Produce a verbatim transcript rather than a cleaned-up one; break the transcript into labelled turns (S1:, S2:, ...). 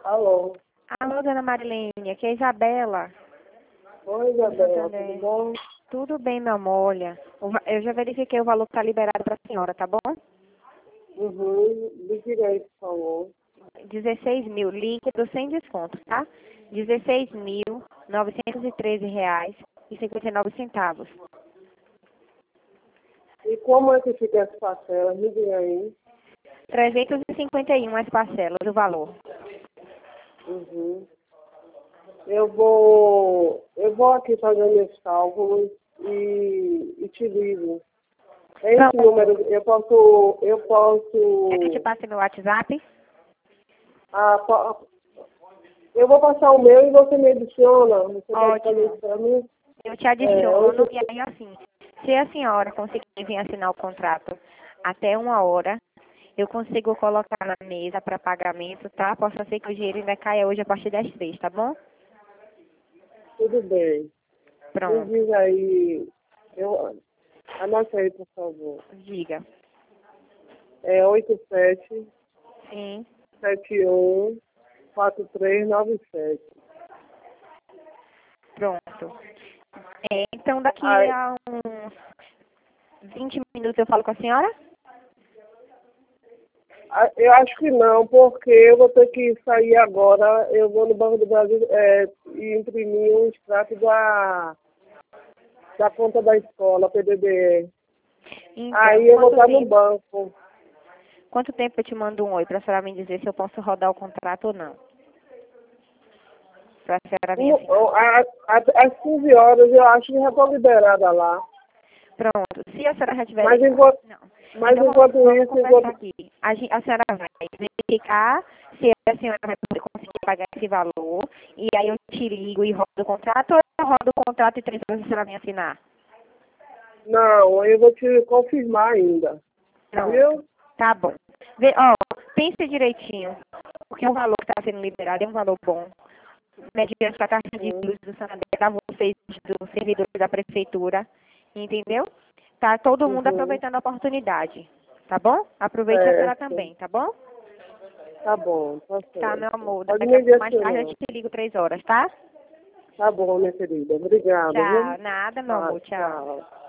S1: Alô?
S2: Alô, dona Marilene, aqui é a Isabela.
S1: Oi, Isabela,
S2: Santander.
S1: tudo bom?
S2: Tudo bem, meu amor, olha. o va- Eu já verifiquei o valor que está liberado para a senhora, tá bom?
S1: Uhum, de direito, por favor.
S2: dezesseis mil, líquido sem desconto, tá? dezesseis mil, novecentos e treze reais e cinquenta e nove centavos.
S1: E como é que fica essa parcela? Me diga aí.
S2: trezentos e cinquenta e um as parcelas, o valor.
S1: Uhum. Eu vou, eu vou aqui fazer meus cálculos e, e te ligo. Esse
S2: Pronto.
S1: número, eu posso, eu
S2: Quer que eu te
S1: posso,
S2: passe meu WhatsApp?
S1: ah, po- eu vou passar o meu e você me adiciona. Você pode fazer
S2: Ótimo.
S1: isso para mim?
S2: Eu te
S1: É,
S2: adiciono
S1: oito,
S2: e aí assim, se a senhora conseguir vir assinar o contrato até uma hora, eu consigo colocar na mesa para pagamento, tá? Possa ser que o dinheiro ainda caia hoje a partir das três, tá bom?
S1: tudo bem. Me
S2: Pronto.
S1: diz aí, eu, anota aí, por favor.
S2: Diga.
S1: É oito sete
S2: Sim.
S1: sete um quatro três nove sete.
S2: Pronto. É, então daqui
S1: Ai,
S2: a uns vinte minutos eu falo com a senhora?
S1: a- eu acho que não, porque eu vou ter que sair agora. Eu vou no Banco do Brasil é, e imprimir um extrato da, da conta da escola, P D B E.
S2: Então,
S1: Aí eu vou
S2: quanto
S1: estar no
S2: tempo,
S1: banco.
S2: quanto tempo eu te mando um oi para a senhora me dizer se eu posso rodar o contrato ou não? Para a senhora vir
S1: Um-
S2: assinar.
S1: a- a- Às quinze horas eu acho que já estou liberada lá.
S2: Pronto. Se a senhora já tiver...
S1: Mas enquanto,
S2: Não.
S1: mas
S2: Então vamos,
S1: enquanto
S2: vamos
S1: isso,
S2: conversar
S1: enquanto,
S2: aqui. A, gen- a senhora vai verificar se a senhora vai poder conseguir pagar esse valor. E aí eu te ligo e rodo o contrato ou eu rodo o contrato e três horas a senhora vem assinar?
S1: não, eu vou te confirmar ainda.
S2: Pronto.
S1: Viu?
S2: Tá bom. Vê, ó, pense direitinho. Porque o valor que está sendo liberado é um valor bom. Mediante a taxa de
S1: Hum,
S2: luz do Santander para vocês, do servidor da prefeitura. Entendeu? Tá todo mundo
S1: Uhum,
S2: aproveitando a oportunidade. Tá bom? Aproveite a senhora
S1: certo.
S2: também, tá bom?
S1: Tá bom, tá
S2: Tá, meu
S1: certo.
S2: amor.
S1: Pode
S2: Daqui a
S1: me
S2: pouco mais tarde eu
S1: direcionar.
S2: te ligo três horas, tá?
S1: Tá bom, minha querida. Obrigada, viu?
S2: Tchau. Nada, meu
S1: Tá,
S2: amor. Tchau.
S1: tchau.